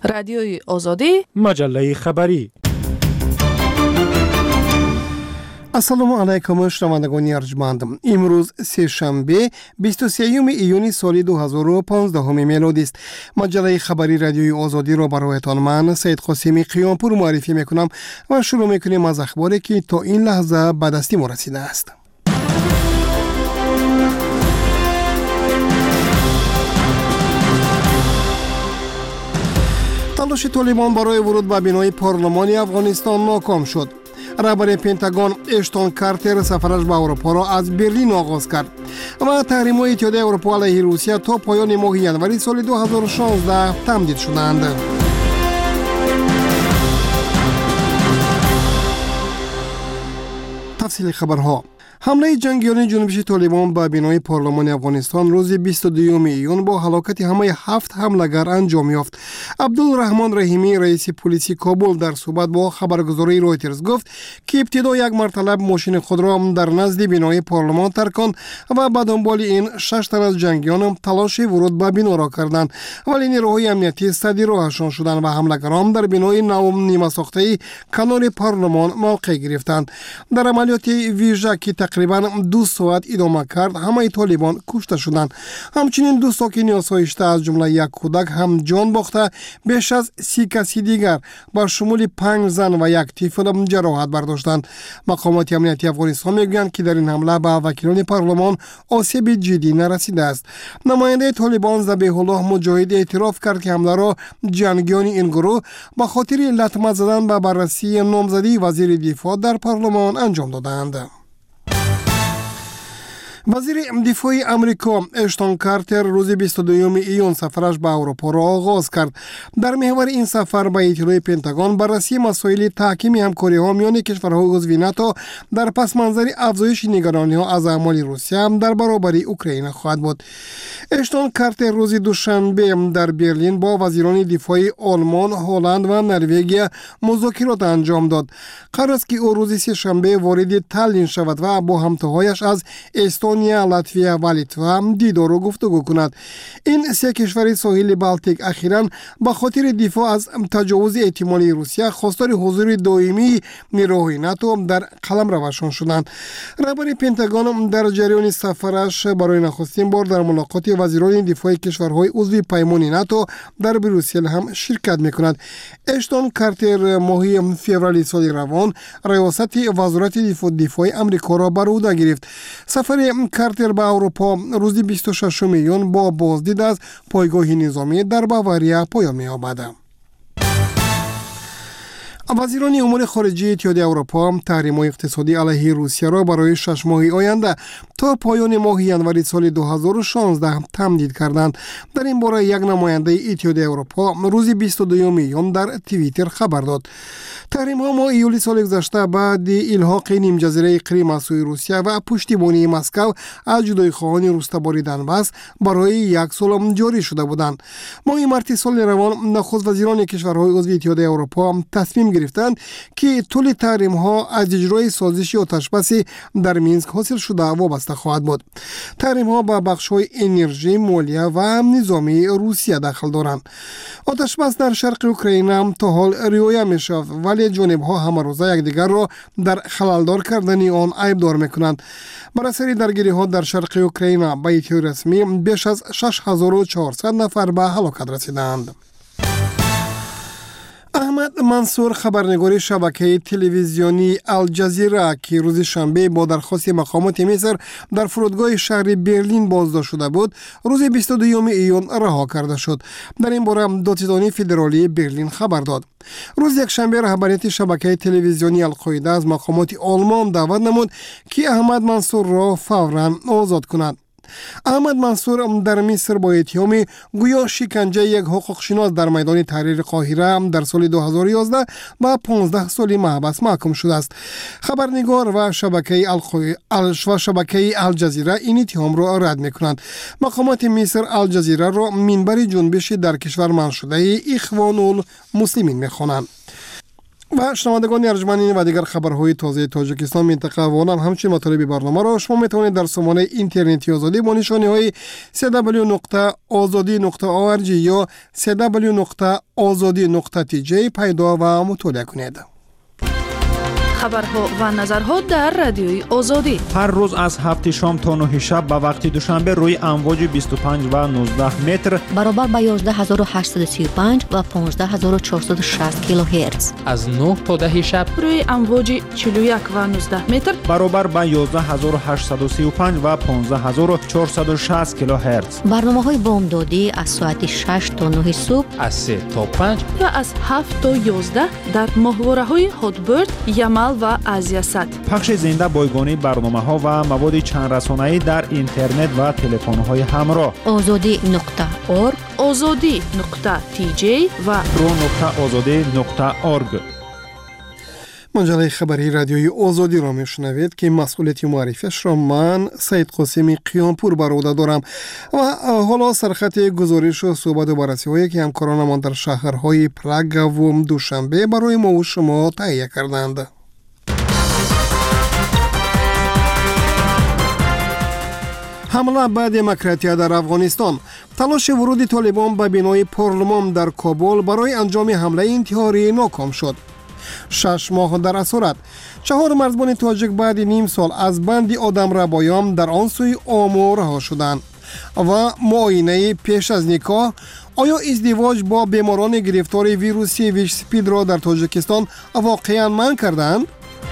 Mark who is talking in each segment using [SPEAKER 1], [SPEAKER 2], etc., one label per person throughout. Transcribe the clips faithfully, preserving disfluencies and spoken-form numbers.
[SPEAKER 1] رادیوی آزادی،
[SPEAKER 2] مجله خبری.
[SPEAKER 3] السلام علیکم شنوندگان ارجمند. امروز سه شنبه بیست و سوم ایون سال دو هزار و پانزده میلادی است. مجله خبری رادیوی آزادی را برایتان من سید قاسمی قیامپور معرفی میکنم و شروع میکنیم از اخباری که تا این لحظه به دست ما رسیده است. تلاش طالبان برای ورود به بنای پارلمان افغانستان ناکام شد. رهبر پنتاگون اشتون کارتر سفرش به اروپا را از برلین آغاز کرد و تحریم‌های اتحادیه اروپا علیه روسیه تا پایان ماه ژانویه سال دو هزار و شانزده تمدید شدند. تفصیل خبرها. حمله جنگیان جنوبی طالبان به بنای پارلمان افغانستان روز بیست و دوم ایون با هلاکت همه هفت حمله‌گر انجام یافت. عبدالرحمن رحیمی رئیس پلیس کابل در صحبت با خبرگزاری رویترز گفت که ابتدا یک مرتبه ماشین خود را در نزد بنای پارلمان ترکاند و به دنبال این شش تن از جنگیان تلاش ورود به بنا را کردند، ولی نیروهای امنیتی سدی راهشان شدند و حمله‌گران در بنای نو نیمه ساخته کنار پارلمان موقع گرفتند. در عملیات ویژه که تقریبا دو ساعت ادامه کرد، همه طالبان کشته شدند. همچنین دو ساکن آسایشته از جمله یک کودک هم جان باخته، بیش از سی کسی دیگر با شمول پنج زن و یک طفل جراحت برداشتند. مقامات امنیتی افغانستان میگویند که در این حمله به وکیلان پارلمان آسیب جدی نرسیده است. نماینده طالبان ذبیح الله مجاهد اعتراف کرد که حمله را جنگیان این گروه به خاطر لطمه زدن به بررسی نامزدی وزیر دفاع در پارلمان انجام دادند. وزیر دفاع امریکا اشتون کارتر روز بیست و دوم ایون سفرش به اروپا را آغاز کرد. در محور این سفر به اطلاع پنتاگون بررسی مسائل تحکیم همکاری ها میان کشورهای عضو ناتو در پس منظر افزایش نگرانی ها از اعمال روسیه در برابر اوکراین خواهد بود. اشتون کارتر روز دوشنبه در برلین با وزیران دفاع آلمان، هلند و نروژ مذاکرات انجام داد. قرار است که او روز سه شنبه وارد تالین شود و با همتاهایش از استونیا، لاتویا و لیتوا دیدار و گفتگو کند. این سه کشور ساحل بالتیک اخیراً به خاطر دفاع از تجاوز احتمالی روسیه خواستار حضور دائمی نیروهای ناتو در قلمروشان شدند. رهبر پنتاگون در جریان سفرش برای نخستین بار در ملاقات وزیران دفاع کشورهای عضو پیمان ناتو در بروسل هم شرکت می‌کند. اشتون کارتر ماه فوریه سال روان ریاست وزارت دفاع دفاع آمریکا را بر عهده گرفت. سفر کارتر به اروپا روز بیست و ششم ایون با بازدید از پایگاه نظامی در باواریا پایان می‌یابد. وزیران امور خارجه اتحادیه اروپا تحریم‌های اقتصادی علیه روسیه را برای شش ماه آینده تا پایان ماه ژانویه سال دو هزار و شانزده تمدید کردند. در این باره یک نماینده اتحادیه اروپا روز بیست و دوم ایون در توییتر خبر داد. تحریم‌ها ما ایولی سال گذشته بعد الحاق نیم جزیره کریم از سوی روسیه و پشتیبانی مسکو از جدایی‌خواهان روستابار دنباس برای یک سال جاری شده بودند. ماه مارس سال روان نخست وزیران کشورهای عضو اتحادیه اروپا تصمیم گرفتند که طول تحریم ها از اجرای سازش آتشبس در مینسک حاصل شده وابسته خواهد بود. تحریم ها به بخش های انرژی، مالیه و نظامی روسیه دخل دارند. آتشبس در شرق اوکراین هم تا حال رعایت می شود، ولی جانب ها همه روزه یکدیگر را در خلالدار کردن آن عیبدار می کنند. بر اثر درگیری ها در شرق اوکراین به اطلاع رسمی بیش از شش هزار و چهارصد نفر به هلاکت رسیدند. احمد منصور خبرنگار شبکه تلویزیونی الجزیره که روز شنبه با درخواست مقامات مصر در فرودگاه شهر برلین بازداشت شده بود، روز بیست و دوم ایون رها کرده شد. در این باره دادستانی فدرالی برلین خبر داد. روز یک شنبه رهبریت شبکه تلویزیونی القاعده از مقامات آلمان دعوت نمود که احمد منصور را فوراً آزاد کند. احمد منصور در مصر با اتهام گویا شکنجه یک حقوقشناس در میدان تحریر قاهره در سال دو هزار و یازده با پانزده سال محبس محکوم شده است. خبرنگار و شبکه و شبکه الجزیره این اتهام را رد می‌کنند. مقامات مصر الجزیره را منبر جنبش در کشور منشوده اخوان المسلمین می‌خوانند. و شنوندگان ارجمند و دیگر خبرهای تازه تاجیکستان، منطقه و عالم همچنین مطالب برنامه را شما میتوانید در سامانه اینترنتی آزادی با نشانه‌های دبلیو دبلیو دبلیو نقطه آزادی نقطه او آر جی یا دبلیو دبلیو دبلیو نقطه آزادی نقطه تی جی پیدا و مطالعه کنید.
[SPEAKER 1] خبرها و نظرها در رادیوی آزادی
[SPEAKER 2] هر روز از هفت شام تا نه شب به وقت دوشنبه روی امواج بیست و پنج و نوزده متر
[SPEAKER 4] برابر با یازده هزار و هشتصد و سی و پنج و پانزده هزار و چهارصد و شصت کیلوهرتز
[SPEAKER 5] از نه تا ده شب
[SPEAKER 1] روی امواج چهل و یک و نوزده متر
[SPEAKER 2] برابر با یازده هزار و هشتصد و سی و پنج و پانزده هزار و چهارصد و شصت کیلوهرتز.
[SPEAKER 4] برنامه‌های بامدادی از ساعت شش تا نه صبح،
[SPEAKER 5] از سه تا پنج
[SPEAKER 1] و از هفت تا یازده در ماهواره‌های هاتبرد، یمل و آزیاست.
[SPEAKER 2] پخش زنده بایگانی برنامه‌ها و مواد چند رسانه‌ای در اینترنت و تلفن‌های همراه.
[SPEAKER 4] آزادی نقطه اورگ،
[SPEAKER 1] آزادی نقطه تی جی و
[SPEAKER 2] پرو نقطه آزادی نقطه اورگ.
[SPEAKER 3] منجله خبری رادیوی آزادی را میشنوید که مسئولیت معرفیش را من سید قاسمی قیامپور بر عهده دارم و حالا سرخط گزارش و صحبت و بررسی هایی که همکارانمان در شهرهای پراگ و دوشنبه برای ما و شما تهیه کردند. حمله به دموکراتیا در افغانستان. تلاش ورود طالبان به بنای پارلمان در کابل برای انجام حمله انتحاری ناکام شد. شش ماه در اسارت. چهار مرزبان تاجیک بعد نیم سال از بند آدم ربایان در آن سوی آمو رها شدند. و معاینه پیش از نکاح، آیا ازدواج با بیماران گرفتار ویروس ویش سپید را در تاجیکستان واقعا منع کردند؟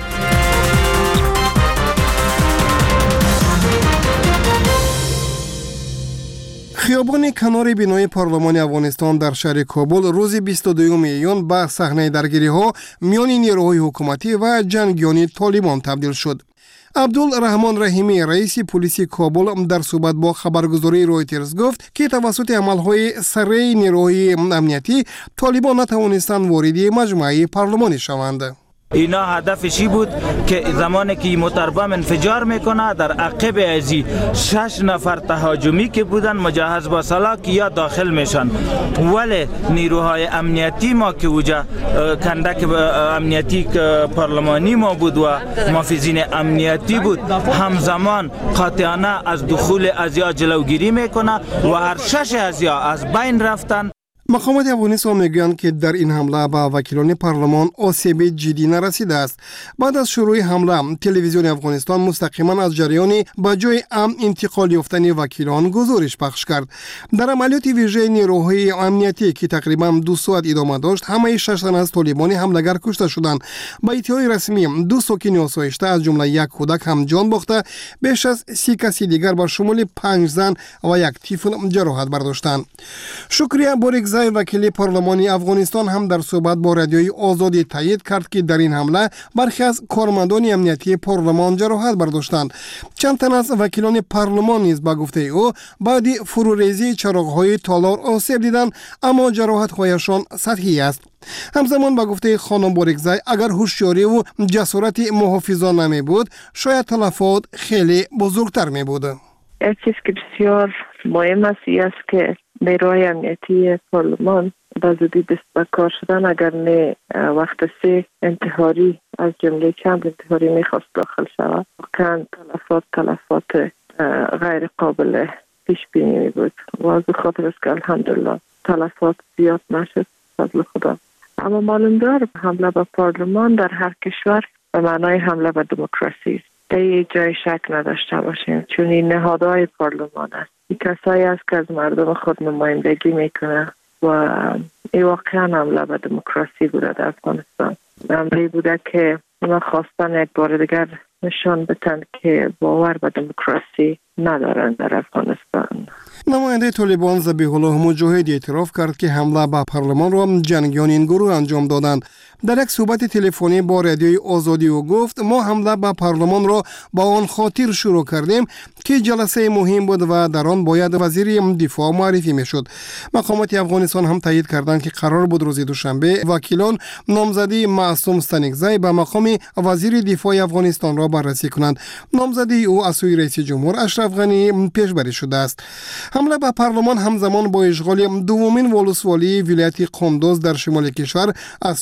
[SPEAKER 3] خیابان کنار بنای پارلمان افغانستان در شهر کابل روز بیست و دوم ایون به صحنه درگیری‌ها میان نیروهای حکومتی و جنگیان طالبان تبدیل شد. عبدالرحمن رحیمی رئیس پلیس کابل در صحبت با خبرگزاری رویترز گفت که توسط عملهای سریع نیروهای امنیتی طالبان نتوانستند وارد مجمع پارلمان شوند.
[SPEAKER 6] اینا هدفشی بود که زمانی که موتربم انفجار میکنه در عقب ازی شش نفر تهاجمی که بودن مجهز با سلاح یا داخل میشن، ولی نیروهای امنیتی ما که وجا کندک امنیتی پارلمانی ما بود و محافظین امنیتی بود همزمان قاطعانه از دخول ازیا جلوگیری میکنه و هر شش ازیا از بین رفتن.
[SPEAKER 3] مقامات افغانستان میگویند که در این حمله به وکیلان پارلمان آسیب جدی نرسیده است. بعد از شروع حمله تلویزیون افغانستان مستقیما از جریان به جای امن انتقال یافتن وکیلان گزارش پخش کرد. در عملیات ویژه نیروهای امنیتی که تقریبا دو ساعت ادامه داشت، همه شش تن از طالبان حمله‌گر کشته شدند. با اطلاع رسمی دو ساکن آسایشته از جمله یک کودک هم جان باخته، بیش از سی کسی دیگر با شمول پنج زن و یک طفل جراحت برداشتند. شکریه بورگزای وکیل پارلمانی افغانستان هم در صحبت با رادیوی آزادی تایید کرد که در این حمله برخی از کارمندان امنیتی پارلمان جراحت برداشتند. چند تن از وکیلان پارلمان نیز به گفته او بعد فروریزی چراغ‌های تالار آسیب دیدند، اما جراحت‌هایشان سطحی است. همزمان به گفته خانم بورگزای اگر هوشیاری و جسارت محافظان نمی بود شاید تلفات خیلی بزرگتر می بود.
[SPEAKER 7] یک چیز که بسیار مهم است است که نیروهای امنیتی پارلمان به زودی دست به کار شدن. اگر نه وقت سه انتحاری از جمله چند انتحاری میخواست داخل شود، واقعا تلفات تلفات غیر قابل پیش بینی می بود و از خاطر است که الحمدلله تلفات زیاد نشد فضل خدا. اما معلوم دار حمله به پارلمان در هر کشور به معنای حمله به دموکراسی است. در جای شک نداشته باشیم، چون این نهادهای پارلمان است. این کسایی است که از مردم خود نمایندگی میکنه و این واقعا حمله به دموکراسی بوده در افغانستان. حمله بوده که اونا خواستن یک بار دیگر نشان بدن که باور به دموکراسی ندارن در افغانستان.
[SPEAKER 3] نماینده طالبان ذبیح الله مجاهد اعتراف کرد که حمله به پارلمان را جنگیان این گروه انجام دادند. در یک صحبت تلفنی با رادیوی آزادی او گفت ما حمله به پارلمان را با آن خاطر شروع کردیم که جلسه مهم بود و در آن باید وزیر دفاع معرفی میشد. مقامات افغانستان هم تایید کردند که قرار بود روز دوشنبه وکیلان نامزدی معصوم ستانکزی به مقام وزیر دفاع افغانستان را بررسی کنند. نامزدی او از سوی رئیس جمهور اشرف غنی پیشبری شده است. حمله به پارلمان همزمان با اشغال دومین ولسوالی ولایت قندوز در شمال کشور از سوی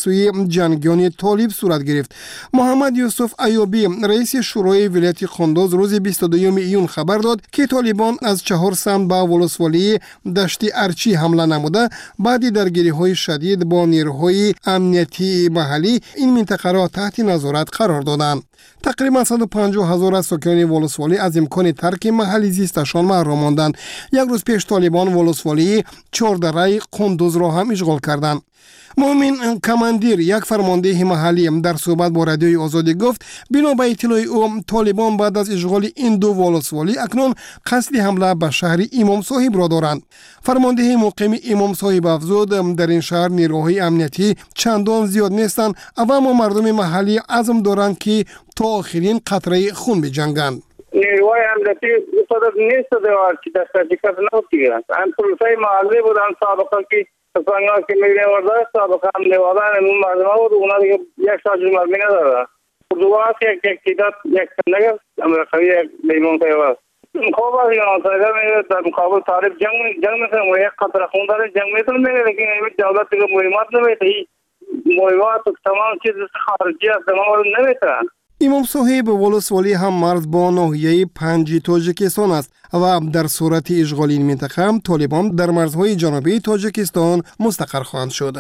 [SPEAKER 3] جنگیان طالب صورت گرفت. محمد یوسف ایوبی رئیس شورای ولایت قندوز روز بیست و دوم ایون خبر داد که طالبان از چهار سمت به ولسوالی دشت ارچی حمله نموده بعد درگیری‌های شدید با نیروهای امنیتی محلی این منطقه را تحت نظارت قرار دادند. تقریبا صد و پنجاه هزار از سکان ولسوالی از امکان ترک محلی زیستشان محروم ماندند. یک روز پیش طالبان ولسوالی چهاردره قندوز را هم اشغال کردند. مومن کماندیر یک فرمانده محلی در صحبت با رادیوی آزادی گفت بنا به اطلاع او طالبان بعد از اشغال این دو ولسوالی اکنون قصد حمله به شهر امام صاحب را دارند. فرمانده مقیم امام صاحب افزود در این شهر نیروهای امنیتی چندان زیاد نیستند اما مردم محلی عزم دارند که تا آخرین قطره خون بجنگند.
[SPEAKER 8] نیروهای امنیتی صدق نیست دوار که دستگیرکت نبودند. آن پلیسای محلی بودند سابقا که سپانگاه که میگه ورده سابقا هم نوادان اون مردم ها بود اونا دیگه یک ساجر مرمی نداره. دوات یک یک کیدات یک نگر امریکایی یک لیمون پیوست. مقابل یا نصیحت میگه در مقابل طالب جنگ جنگ میکنه و یک قطر خون داره جنگ میتونه میگه لیکن این دولت دیگه مهمات نمیده. مهمات تمام چیز خارجی از تمام نمیتونه.
[SPEAKER 3] امام صاحب ولسوالی هم مرز با ناحیه پنج تاجیکستان است و در صورت اشغال این منطقه هم طالبان در مرزهای جنوبی تاجیکستان مستقر خواهند شد.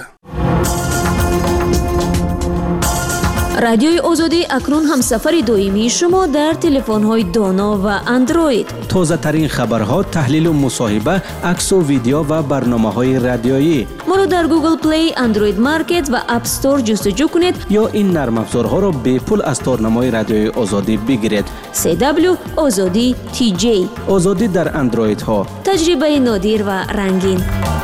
[SPEAKER 9] رادیوی آزادی اکنون هم سفر دائمی شما در تلفن‌های دانا و اندروید.
[SPEAKER 10] تازه ترین خبرها، تحلیل و مصاحبه، عکس و ویدیو و برنامه‌های رادیویی.
[SPEAKER 9] ما رو در گوگل پلی، اندروید مارکت و اپ استور جستجو کنید
[SPEAKER 10] یا این نرم افزارها را به پول از تارنمای رادیوی آزادی بگیرید.
[SPEAKER 9] سی دبلیو آزادی تی جی.
[SPEAKER 10] آزادی در اندروید ها.
[SPEAKER 9] تجربه نادر و رنگین.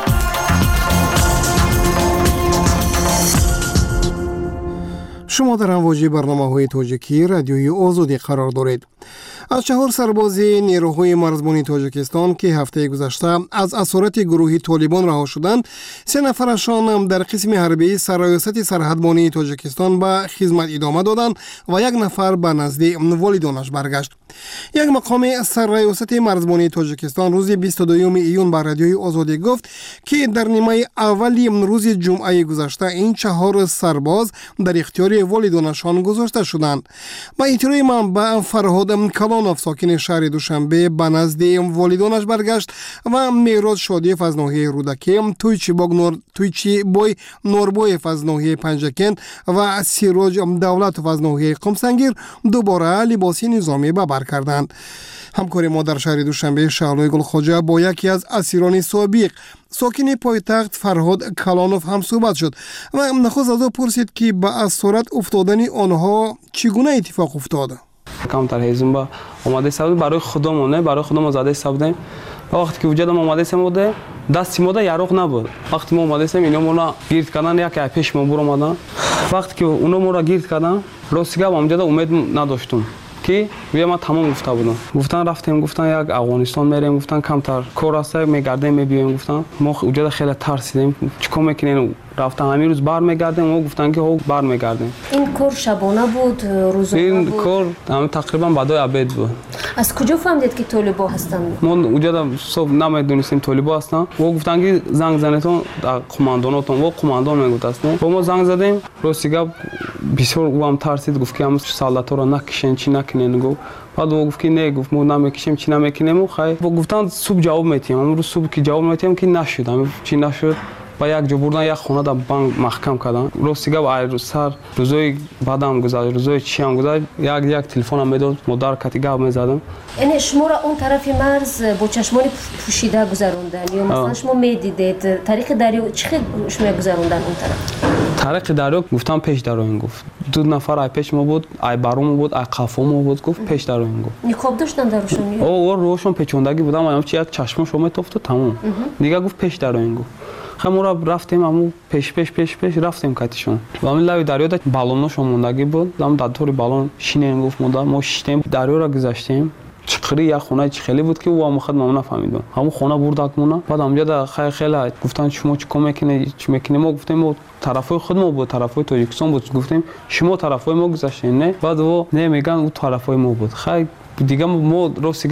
[SPEAKER 3] شما در امواج برنامه‌های تاجیکی رادیوی آزادی قرار دارید. از چهار سرباز نیروهای مرزبانی تاجیکستان که هفته گذشته از اسارت گروه طالبان رها شدند، سه نفرشان در قسم حربی سرریاست سرحدبانی تاجیکستان به خدمت ادامه دادند و یک نفر به نزد والدانش برگشت. یک مقام سرریاست مرزبانی تاجیکستان روز بیست و دوم ایون به رادیوی آزادی گفت که در نیمه اولی روز جمعه گذشته این چهار سرباز در اختیار والدانشان گذاشته شدند. با اطلاع منبع فرهاد کلانوف ساکن شهر دوشنبه به نزد والدانش برگشت و مهراد شادیف از ناحیه رودکی، تویچی باگ نور تویچی بوی نوربویف از ناحیه پنجکند و سیروج دولتوف از ناحیه قمسنگیر دوباره لباس نظامی به بر کردند. همکار ما در شهر دوشنبه شعلوی گلخواجه با یکی از اسیران سابق ساکن پایتخت فرهاد کلانوف هم صحبت شد و نخست از او پرسید که به اسارت افتادن آنها چگونه اتفاق افتاد.
[SPEAKER 11] کمتر هیزم با اومده سبود برای خودمونه برای خودمون زاده سبودیم. وقتی که وجودم اومده سم بوده دستی موده یاروق نبود. وقتی ما اومده سم اینا مونا گیرد کردن یک پیش ما برو اومدن. وقتی که اونا مورا گیرد کردن روسیگا امجد امید نداشتم که وی ما تمام گفته بودم. گفتن رفتیم گفتن یک افغانستان میریم گفتن کمتر کار است میگردیم میبییم گفتن ما وجود خیلی ترسیدیم چیکار میکنین رفتن همین روز بر میگردیم و گفتن که هو بر میگردیم.
[SPEAKER 9] این کار شبانه بود روزانه
[SPEAKER 11] این
[SPEAKER 9] بود؟
[SPEAKER 11] این کار هم تقریبا بعدای عبید بود.
[SPEAKER 9] از کجا فهمیدید که طالبا هستند؟
[SPEAKER 11] ما وجود صبح نمیدونستیم طالبا هستن و گفتن که زنگ زنتون قماندانتون و قماندان میگفتن با ما زنگ زدیم روسیگا بسیار او هم ترسید گفت که هم سالتا رو نکشین چی نکنین گفت بعد او گفت که نه گفت ما نمیکشیم چی نمیکنیم و خیر گفتن صبح جواب میتیم امروز صبح که جواب میتیم که نشد چی نشد با یک جو بردن یک خونه در بانک محکم کردن روسیگا و روز سر روزای بعدم گذشت روزای چی هم گذشت یک یک تلفن هم میداد مدار کاتیگا میزدم.
[SPEAKER 9] یعنی شما را اون طرف مرز با چشمان پوشیده گذروندن یا مثلا شما میدیدید طریق دریا چه شما گذروندن اون طرف؟
[SPEAKER 11] طریق دریا گفتم پیش دریا این گفت دو نفر ای پیش ما بود ای برام بود ای قفا ما بود گفت پیش دریا این گفت
[SPEAKER 9] نقاب داشتن درشون
[SPEAKER 11] او روشون پیچوندگی بودم منم چی یک چشم شما تفت تمام دیگه گفت پیش دریا این گفت خمورا رفتیم امو پیش پیش پیش پیش رفتیم کاتیشون و همین لای دریا دا بالونشون موندگی بود دام دادوری بالون شینن گفت موندا ما شیتیم دریا را گذاشتیم چقری یا خونه چی خیلی بود که او هم خود ما نفهمیدم همون خونه بردک مونا بعد اونجا دا خیلی خیلی گفتن شما چی کم میکنه چی میکنه ما گفتیم ما طرفای خود ما بود طرفای تاجیکستان بود گفتیم شما طرفای ما گذاشتین نه بعد او نمیگن او طرفای ما بود خیلی دیگه ما روسیگا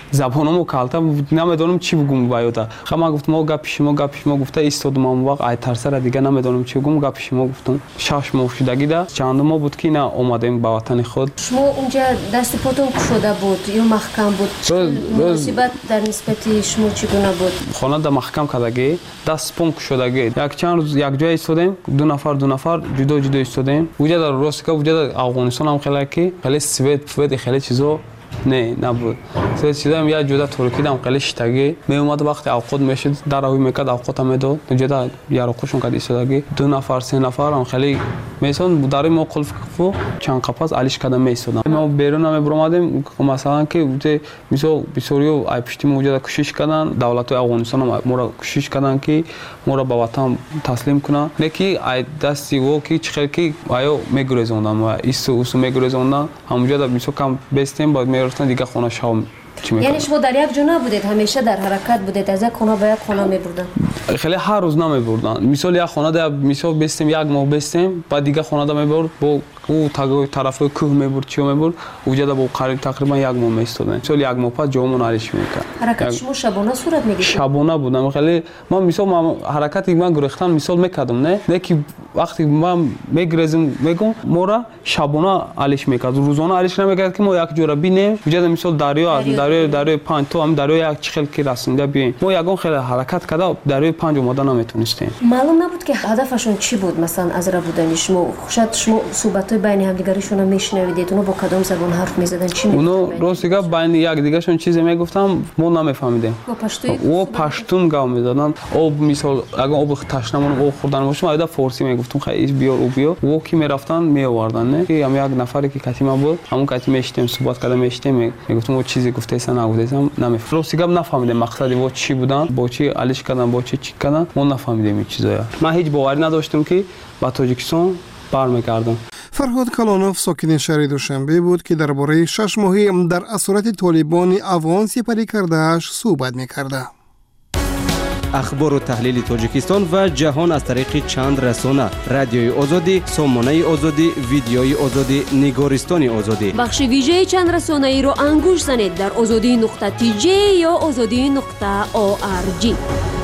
[SPEAKER 11] забонаму калта намедонам чӣ бигум баёда хама гуфт мо гапи шумо гапи шумо гуфта истодум ам вақт ай тарсара дига намедонам чӣ бигум гапи шумо гуфтум шаш моҳ шудагида чандум моҳ буд ки на омадаем ба ватани худ
[SPEAKER 9] шумо унҷа дасти потон кушода буд ё маҳкам буд муносибат дар нисбати шумо чӣ гуна буд
[SPEAKER 11] хонада маҳкам кардагӣ даст пон кушодагӣ якчанд рӯз якҷоя истодем ду нафар ду нафар ҷудо ҷудо истодем вуҷада ростика вуҷада афғонистонам хеле ки хеле свет свет хеле чизо не набуд свет чизоам як ҷуда туркидам хеле шитагӣ меомад вақте авқот мешуд дараҳуй мекард авқотам медод ҷуда ярӯқушон кард истодагӣ ду нафар се нафарам хеле месон дарои мо қулф фу чанд қапас алиш карда меистодам мо берун мебуромадем масалан ки мисол бисёриё ай пишти мо ҷуда кӯшиш кардан давлатҳои афғонистонам моро кӯшиш кардан ки моро ба ватан таслим кунанд не ки ай дасти во ки чӣ хел ки аё мегурезондам ва исту усу мегурезондам ҳамуҷода мисол кам бестем ба мерафтан дига хона шав
[SPEAKER 9] яъне шумо дар як ҷо набудед ҳамеша дар ҳаракат будед аз як хона ба як хона мебурданд
[SPEAKER 11] хеле ҳар рӯз намебурданд мисол як хонада мисол бестем як моҳ бестем ба дига хонада мебурд бо ӯ тарафҳои кӯҳ мебурд чиё мебурд вуҷада бо қариб тақрибан як моҳ меистодем мисол як моҳ пас ҷомон алиш мекард
[SPEAKER 9] ҳаракати шумо шабона сурат мегирд
[SPEAKER 11] шабона будам хеле ман мисол ман ҳаракати ман гурехтан мисол мекардам не не ки вақте ман мегурезим мегум мора шабона алиш мекард рӯзона алиш намекард ки мо як ҷора бинем вуҷада мисол дарё аз дарё дарёи панҷ то ҳам дарёи як чӣ хел ки расида бием мо ягон хеле ҳаракат карда дарёи панҷ омода наметонистем
[SPEAKER 9] маълум набуд ки ҳадафашон чӣ буд масалан аз ра будани шумо шояд шумо суҳбатҳои байни ҳамдигаришона мешунавидед оно бо кадом забон ҳарф мезадан чӣ
[SPEAKER 11] оно рости гап байни якдигаршон чизе мегуфтам мо намефаҳмидем о паштун гап мезаданд об мисол ягон оби ташнамон об хӯрдан бошум айда форсӣ мегуфтум хай биёр ӯ биёр о ки мерафтан меоварданд не ки ҳам як нафаре ки катима буд ҳамон кати мешитем суҳбат карда мешитем мегуфтум о чизе гуфтеса нагуфтесам намефаҳмидем рости гап нафаҳмидем мақсади во чӣ буданд бо чӣ алиш кардан бо чӣ чӣ кардан мо нафаҳмидем ин чизоя ман ҳеҷ боварӣ надоштам ки ба тоҷикистон бармегардам
[SPEAKER 3] фарҳод калонов сокини шаҳри душанбе буд ки дар бораи шаш моҳӣ дар асорати толибони афғон сипарӣ кардааш суҳбат мекарда.
[SPEAKER 10] ахбору таҳлили тоҷикистон ва ҷаҳон аз тариқи чанд расона: радиои озодӣ, сомонаи озодӣ, видеои озодӣ, нигористони озодӣ.
[SPEAKER 12] бахши вижеи чанд расонаиро ангуш занед дар озодӣ нуқта ти ҷе ё озодӣ нуқта о ар ҷи.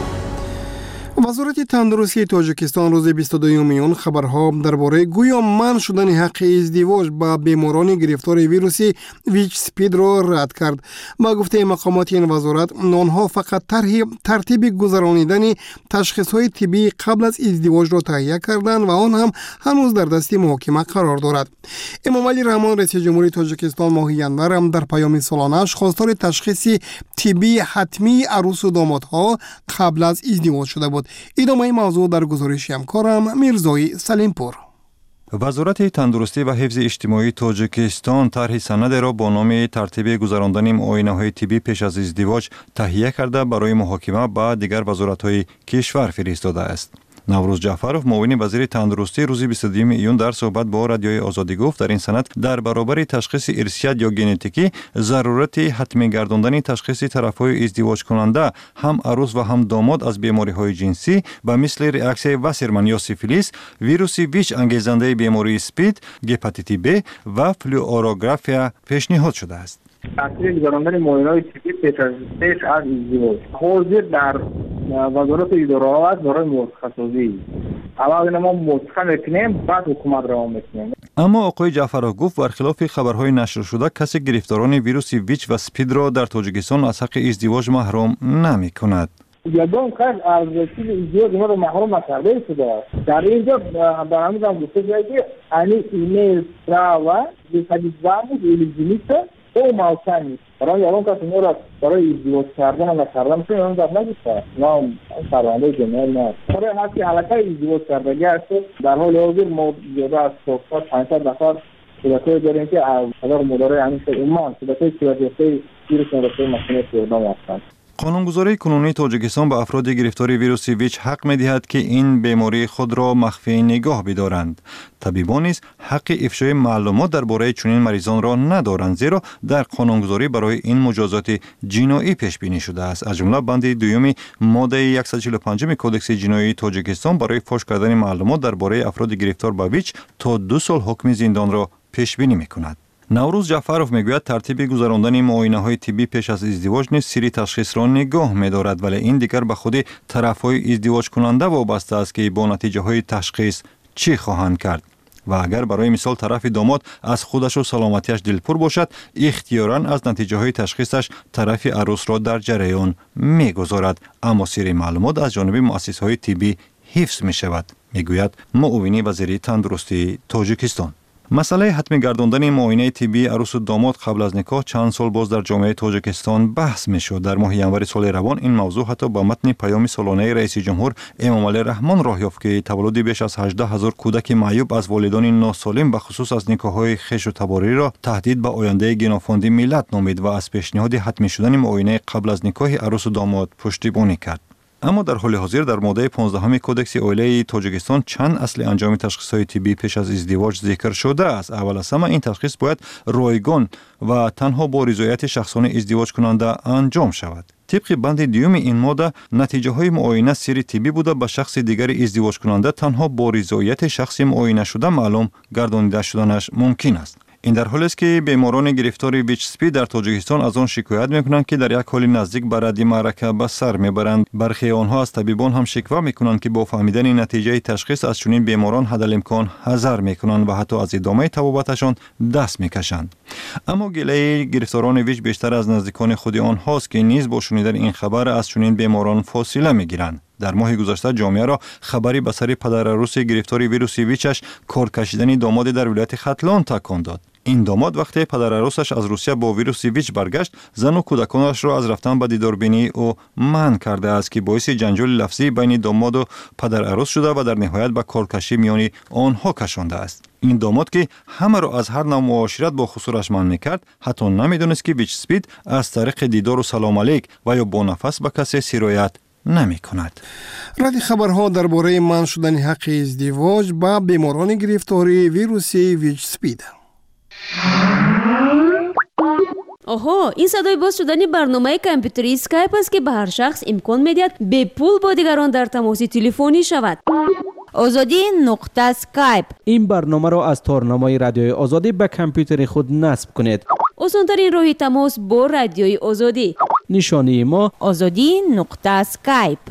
[SPEAKER 3] вазорати тандурустии тоҷикистон рӯзи бисту дуюми июн хабарҳо дар бораи гӯё манъ шудани ҳаққи издивоҷ ба беморони гирифтори вируси вич-спидро рад кард. ба гуфтаи мақомоти ин вазорат, онҳо фақат тарҳи тартиби гузаронидани ташхисҳои тиббии қабл аз издивоҷро таҳия карданд ва он ҳам ҳанӯз дар дасти муҳокима қарор дорад. эмомалӣ раҳмон, раиси ҷумҳурии Тоҷикистон, моҳи январ дар паёми соланааш хостори ташхиси тиббии ҳатмии арӯсу домодҳо қабл аз издивоҷ шуда буд. идомаи мавзӯъ дар гузориши ҳамкорам Мирзои Салимпур.
[SPEAKER 13] вазорати тандурустӣ ва ҳифзи иҷтимоии Тоҷикистон тарҳи санадеро бо номи тартиби гузарондани муоинаҳои тиббӣ пеш аз издивоҷ таҳия карда барои муҳокима ба дигар вазоратҳои кишвар фиристодааст. наврӯз ҷаъфаров, муовини вазири тандурустӣ, рӯзи бисту дуюми июн дар суҳбат бо радиои Озодӣ гуфт, дар ин санад дар баробари ташхиси ирсият ё генетикӣ зарурати ҳатмӣ гардондани ташхиси тарафҳои издивоҷкунанда ҳам арӯс ва ҳам домод аз бемориҳои ҷинсӣ ба мисли реаксияи Вассерман ё сифилис, вируси вич ангезандаи бемории спид, гепатити Б ва флюорография пешниҳод шудааст.
[SPEAKER 8] تاثیر گذراندن معاینه‌های تیپی پیش از پیش از ازدواج حاضر در وزارت ادارات برای مرخصی اول ما متخم میکنیم بعد حکومت را میکنیم.
[SPEAKER 13] اما آقای جعفرov گفت برخلاف خبرهای نشر شده کسی گرفتاران ویروس ویچ و اسپید را در تاجیکستان از حق ازدواج محروم نمی‌کند.
[SPEAKER 8] یگان کار از چیز ازدواج ما رو محروم نکرده شده است. در اینجا برنامه هم گفته شده که انی ایمیل را و دیسابیلیتی ایلیجیلیته او موثق نیست. برای یگان کار ما را برای ازدواج کردن و نکردن چون اون دفعه نگفته. نه پرونده جنایی نه. برای هرکی علاقه ازدواج کردگی است در حال حاضر ما زیاده از صحبت پانصد نفر صورت‌های داریم که اگر مدارای همین ایمان صورت‌های صورت‌های ویروس رسول مسئله اعدام هستند.
[SPEAKER 13] قانونگذاری کنونی تاجیکستان به افراد گرفتار ویروس ویچ حق می‌دهد که این بیماری خود را مخفی نگاه بدارند. طبیبان نیز حق افشای معلومات درباره چنین مریضان را ندارند، زیرا در قانونگذاری برای این مجازات جنایی پیش بینی شده است. از جمله بند دوم ماده صد و چهل و پنج کدکس جنایی تاجیکستان برای فاش کردن معلومات درباره افراد گرفتار به ویچ تا دو سال حکم زندان را پیش بینی می‌کند. наврӯз ҷафаров мегӯяд тартиби гузарондани муоинаҳои тиббӣ пеш аз издивоҷ низ сирри ташхисро нигоҳ медорад, вале ин дигар ба худи тарафҳои издивоҷкунанда вобаста аст ки бо натиҷаҳои ташхис чӣ хоҳанд кард. ва агар барои мисол тарафи домод аз худашу саломатиаш дилпур бошад, ихтиёран аз натиҷаҳои ташхисаш тарафи арӯсро дар ҷараён мегузорад, аммо сирри маълумот аз ҷониби муассисаҳои тиббӣ ҳифз мешавад, мегӯяд муовини вазири тандурустии Тоҷикистон. масъалаи ҳатмӣ гардондани муоинаи тиббии арӯсу домод қабл аз никоҳ чанд сол боз дар ҷомеаи Тоҷикистон баҳс мешуд. дар моҳи январи соли равон ин мавзӯъ ҳатто ба матни паёми солонаи раиси ҷумҳур Эмомалӣ Раҳмон роҳ ёфт, ки таваллуди беш аз ҳаждаҳ ҳазор кӯдаки маъюб аз волидони носолим ба хусус аз никоҳҳои хешу табориро таҳдид ба ояндаи генофонди миллат номид ва аз пешниҳоди ҳатмӣ шудани муоинаи қабл аз никоҳи арӯсу домод пуштибонӣ кард. аммо дар ҳоли ҳозир дар моддаи понздаҳуми кодекси оилаи Тоҷикистон чанд асли анҷоми ташхисҳои тиббӣ пеш аз издивоҷ зикр шудааст. аввал аз ҳама ин ташхис бояд ройгон ва танҳо бо ризояти шахсони издивоҷкунанда анҷом шавад. тибқи банди дуюми ин модда, натиҷаҳои муоина сирри тиббӣ буда ба шахси дигари издивоҷкунанда танҳо бо ризояти шахси муоинашуда маълум гардонида шуданаш мумкин аст. ин дар ҳолест ки беморони гирифтори вич-спид дар Тоҷикистон аз он шикоят мекунанд ки дар як ҳоли наздик ба радди маърака ба сар мебаранд. бархе онҳо аз табибон ҳам шиква мекунанд ки бо фаҳмидани натиҷаи ташхис аз чунин беморон ҳадалимкон ҳазар мекунанд ва ҳатто аз идомаи табобаташон даст мекашанд. аммо гилаи гирифторони вич бештар аз наздикони худи онҳост, ки низ бо шунидани ин хабар аз чунин беморон фосила мегиранд. дар моҳи гузашта ҷомеаро хабари ба сари падарарӯси гирифтори вируси вичаш кор кашидани домоде дар вилояти Хатлон такон дод. ин домод вақте падарарӯсаш аз Русия бо вируси вич баргашт, зану кӯдаконашро аз рафтан ба дидорбинии ӯ манъ кардааст, ки боиси ҷанҷоли лафзӣ байни домоду падарарӯс шуда ва дар ниҳоят ба коркашӣ миёни онҳо кашондааст. ин домод, ки ҳамаро аз ҳар навъ муошират бо хусураш манъ мекард, ҳатто намедонист ки вич-спид аз тариқи дидору саломалик ва ё бо нафас ба касе сироят намекунад.
[SPEAKER 3] радди хабарҳо дар бораи манъ шудани ҳаққи издивоҷ ба беморони гирифтори вируси вич-спид.
[SPEAKER 12] оҳо, ин садои боз шудани барномаи компютери Skype аст, ки ба ҳар шахс имкон медиҳад бепул бо дигарон дар тамоси телефонӣ шавад.
[SPEAKER 14] озодӣ нуқта скайп.
[SPEAKER 15] ин барномаро аз торнамои радиои озодӣ ба компютери худ насб кунед.
[SPEAKER 12] осонтарин роҳи тамос бо радиои озодӣ.
[SPEAKER 15] нишонии мо
[SPEAKER 14] озодӣ нуқта скайп.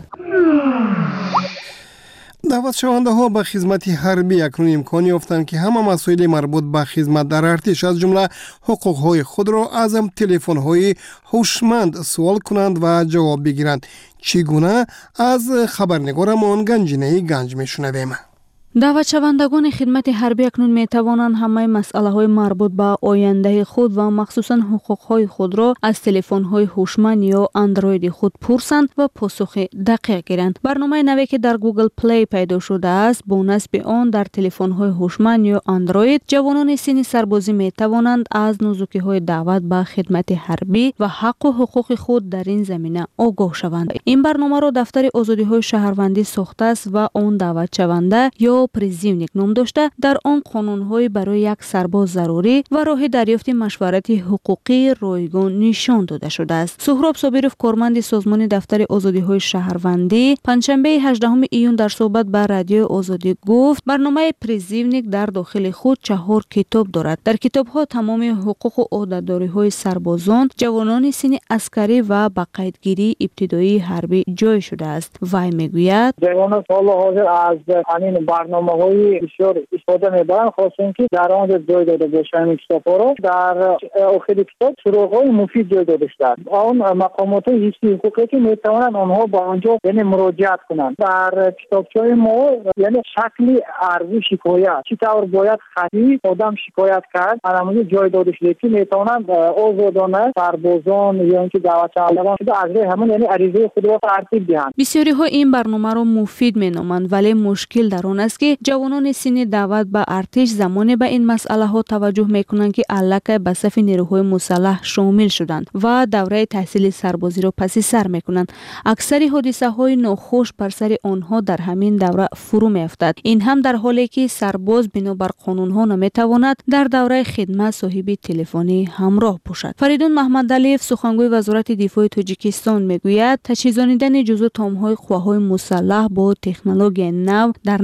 [SPEAKER 3] даъватшавандаҳо ба хизмати ҳарбӣ акнун имкон ёфтанд, ки ҳама масоили марбут ба хизмат дар артиш, аз ҷумла ҳуқуқҳои худро аз телефонҳои ҳушманд суол кунанд ва ҷавоб бигиранд. чӣ гуна? аз хабарнигорамон Ганҷинаи Ганҷ мешунавем.
[SPEAKER 1] даъватшавандагони хидмати ҳарбӣ акнун метавонанд ҳамаи масъалаҳои марбут ба ояндаи худ ва махсусан ҳуқуқҳои худро аз телефонҳои ҳушманд ё андроиди худ пурсанд ва посухи дақиқ гиранд. барномаи наве, ки дар Google Play пайдо шудааст, бо насби он дар телефонҳои ҳушманд ё андроид, ҷавонони синни сарбозӣ метавонанд аз нозукиҳои даъват ба хидмати ҳарбӣ ва ҳаққу ҳуқуқи худ дар ин замина огоҳ шаванд. ин барномаро дафтари озодиҳои шаҳрвандӣ сохтааст ва он даъватшаванда ё призивник ном дошта, дар он қонунҳои барои як сарбоз зарурӣ ва роҳи дарёфти машварати ҳуқуқи ройгон нишон дода шудааст. Суҳроб Собиров, корманди созмони дафтари озодиҳои шаҳрвандӣ, панҷшанбеи ҳаждаҳуми июн дар суҳбат ба радиои Озодӣ гуфт, барномаи призивник дар дохили худ чаҳор китоб дорад. дар китобҳо тамоми ҳуқуқу одатдориҳои сарбозон, ҷавонони синни аскарӣ ва ба қайдгирии ибтидоии ҳарбӣ ҷой шудааст. Вай мегӯяд,
[SPEAKER 16] ҷавонон ҳоло ҳозир аз ҳамин барномаҳои бисёр истифода мебаранд, хосин ки дар онҷо ҷой дода бошанд китобҳоро. дар охири китоб суроғҳои муфид ҷой дода шудааст. он мақомоти ҳифзи ҳуқуқе ки метавонанд онҳо ба онҷо яъне муроҷиат кунанд. дар китобчаи мо яъне шакли арзу шикоят, чӣ тавр бояд хати одам шикоят кард, анамуни ҷой дода шуда ки метавонанд озодона сарбозон ё ин ки даъватшавандагон шуда аз рӯи ҳамон яъне аризаи худро тартиб диҳанд.
[SPEAKER 1] бисёриҳо ин барномаро муфид меноманд, вале мушкил дар он аст, ки ҷавонони синни даъват ба артиш замоне ба ин масъалаҳо таваҷҷӯҳ мекунанд, ки аллакай ба сафи нерӯҳои мусаллаҳ шомил шуданд ва давраи таҳсили сарбозиро паси сар мекунанд. аксари ҳодисаҳои нохуш бар сари онҳо дар ҳамин давра фурӯ меафтад. ин ҳам дар ҳоле ки сарбоз бинобар қонунҳо наметавонад дар давраи хидмат соҳиби телефони ҳамроҳ бошад. Фаридун Маҳмадалиев, сухангӯи вазорати дифои Тоҷикистон, мегӯяд, таҷҳизонидани ҷузъу томҳои қувваҳои мусаллаҳ бо технологияи нав дар назар аст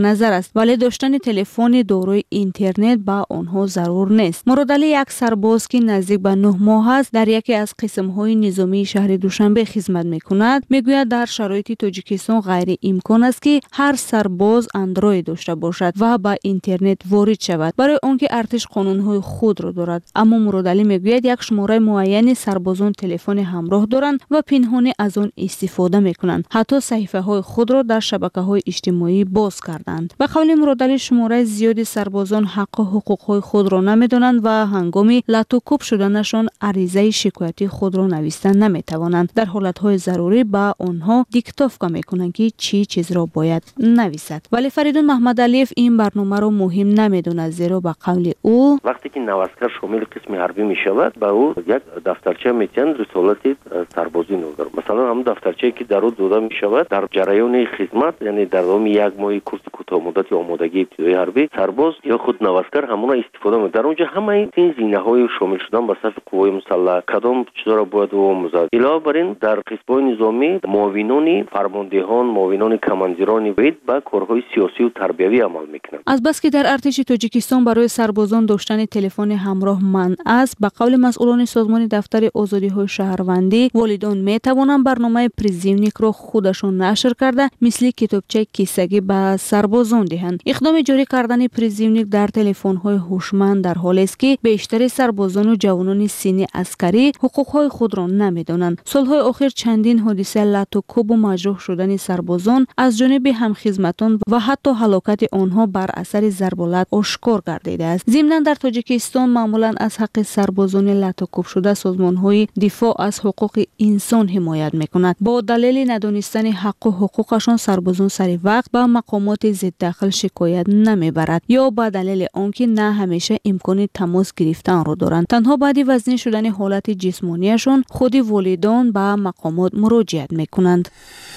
[SPEAKER 1] است، ولی داشتن تلفن دارای اینترنت با آنها ضرور نیست. مرادعلی یک سرباز که نزدیک به نه ماه است در یکی از قسم‌های نظامی شهر دوشنبه خدمت می‌کند، میگوید در شرایط تاجیکستان غیر امکان است که هر سرباز اندروید داشته باشد و با اینترنت وارد شود، برای آنکه ارتش قانون‌های خود را دارد. اما مرادعلی میگوید یک شماره معین سربازان تلفن همراه دارند و پنهانی از آن استفاده می‌کنند. حتی صحیفه‌های خود را در شبکه‌های اجتماعی باز کردند. به قول مرادعلی شماره زیادی سربازان حق و حقوق‌های خود را نمی‌دانند و هنگام لطوکوب شدنشان عریضه شکایتی خود را نوشتن نمی‌توانند. در حالت‌های ضروری با آنها دیکتاتور می‌کنند که چی چیز را باید نویسد. ولی فریدون محمدعلیف این برنامه را مهم نمی‌داند، زیرا به قول او
[SPEAKER 17] وقتی که نوسکر شامل قسم حربی می‌شود با او یک دفترچه می‌تند رسالت سربازی نوشته. مثلا هم دفترچه‌ای که در او داده می‌شود در جریان خدمت، یعنی در دام یک ماه کورس کوتاه مدت یا آمادگی ابتدایی حربی، سرباز یا خود نوسکر همون استفاده می‌کنه. در اونجا همه این زینه‌های شامل شدن به صف قوای مسلح کدام چیزا را باید و مزاد. علاوه بر این در قسم‌های نظامی معاونان فرماندهان، معاونان کمانزیران وید با کارهای سیاسی و تربیوی عمل می‌کنند.
[SPEAKER 1] از بس که در ارتش تاجیکستان برای سربازان داشتن تلفن همراه منع است، به قول مسئولان سازمان دفتر آزادی‌های شهروندی، والدان می‌توانند برنامه پریزیونیک را خودشان نشر کرده مثل کتابچه کیسگی به سربازان دهند. اقدام جاری کردن پریزیونیک در تلفن‌های هوشمند در حالی است که بیشتر سربازان و جوانان سینی عسکری حقوق‌های خود را نمی‌دانند. سال‌های اخیر چندین حادثه لطوکوب و مجروح شدن سربازان از جانب همخدمتان و حتی هلاکت آنها بر اثر ضربالت آشکار گردیده است. ضمناً در تاجیکستان معمولاً از حق سربازان لطوکوب شده سازمان‌های دفاع از حقوق انسان حمایت می‌کند. با دلیل ندانستن حق و حقوقشان سربازان سر وقت با مقامات ضد داخل شکایت نمیبرد یا با دلیل آنکه نه همیشه امکان تماس گرفتن را دارند. تنها بعد وزنی شدن حالت جسمانیشان خود والدان به مقامات مراجعت میکنند.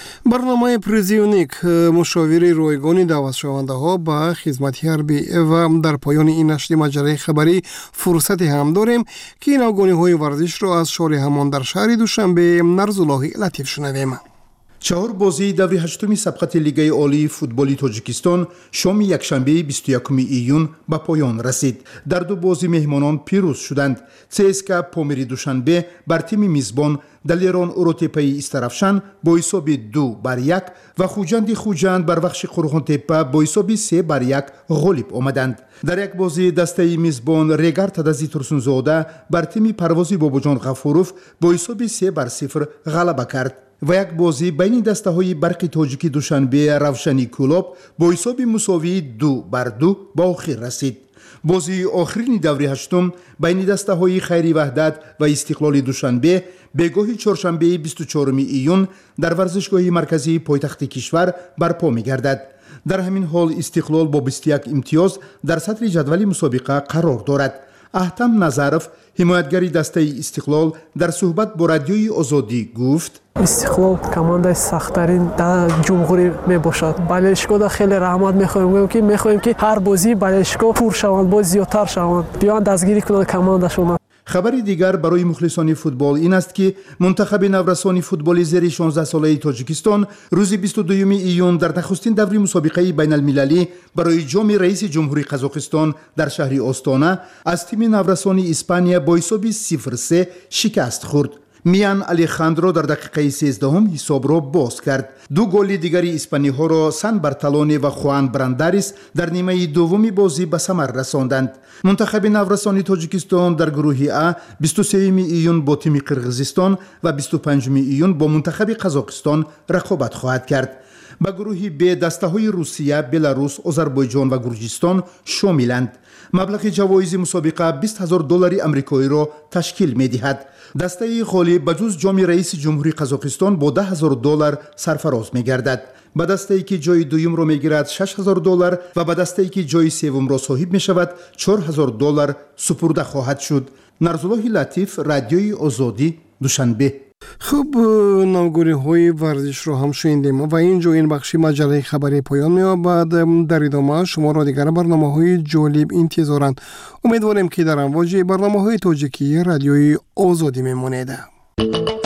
[SPEAKER 3] برنامه پریزیونیک مشاوره رایگان دعوت شونده ها به خدمت حربی و در پایان این نشر مجله خبری فرصت هم داریم که این آگاهی های ورزش را از شار همان در شهر دوشنبه نرزالله لطیف شنویم.
[SPEAKER 18] چهار بازی دوری هشتمی سبقت لیگ عالی فوتبالی تاجیکستان شام یکشنبه بیست و یکم ایون به پایان رسید. در دو بازی مهمانان پیروز شدند. سیسکا پامیری دوشنبه بر تیم میزبان دلیران اوروتپی استرافشان با حساب دو بر یک و خوجند خوجند بر بخش قرغون تپه با حساب سه بر یک غالب آمدند. در یک بازی دسته میزبان ریگر تدزی ترسونزاده بر تیم پروازی باباجان غفوروف با حساب سه بر صفر غلبه کرد و یک بازی بین دسته های برق تاجیکی دوشنبه روشنی کلوب با حساب مساوی دو بر دو با آخر رسید. بازی آخرین دوری هشتم بین دسته های خیری وحدت و استقلال دوشنبه بگاه چهارشنبه بیست و چهارم ایون در ورزشگاه مرکزی پایتخت کشور برپا می گردد. در همین حال استقلال با بیست و یک امتیاز در صدر جدول مسابقه قرار دارد. احتم نظرف حمایتگری دسته استقلال در صحبت با رادیوی آزادی گفت:
[SPEAKER 19] استقلال کمانده سخت‌ترین در جمهوری می باشد. بالشگاه خیلی رحمت می‌خوایم که می‌خوایم که هر بازی بالشگاه پر شوند، باز زیادتر شوند، بیان دستگیری کنند کماندشون.
[SPEAKER 18] خبری دیگر برای مخلصان فوتبال این است که منتخب نورسان فوتبال زیر شانزده ساله تاجیکستان روز بیست و دو ایون در نخستین دوره مسابقه بین المللی برای جام رئیس جمهوری قزاقستان در شهر آستانه از تیم نورسان اسپانیا با حساب صفر سه شکست خورد. میان الیخاندرو در دقیقه سیزدهم حساب را باز کرد. دو گل دیگری اسپانی ها را سان برتالونی و خوان برانداریس در نیمه دومی بازی به ثمر رساندند. منتخب نورسان تاجیکستان در گروه ا بیست و سه ایون با تیم قرقیزستان و بیست و پنج ایون با منتخب قزاقستان رقابت خواهد کرد. با گروه ب دسته های روسیه، بلاروس، آذربایجان و گرجستان شاملند. مبلغ جوایز مسابقه بیست هزار دلار آمریکایی را تشکیل می دهد. دسته غالب بجز جام رئیس جمهوری قزاقستان با ده هزار دلار سرفراز می گردد. به دسته‌ای که جای دوم را می گیرد شش هزار دلار و به دسته‌ای که جای سوم را صاحب می شود چهار هزار دلار سپرده خواهد شد. نرزالله لطیف، رادیوی آزادی، دوشنبه.
[SPEAKER 3] خب نوگوری های ورزش رو هم شنیدیم و اینجا این بخشی مجله خبری پایان می‌یابد. در ادامه شما را دیگر برنامه های جالب انتظارند. امیدواریم که در امواج برنامه های تاجیکی رادیوی آزادی میمانید.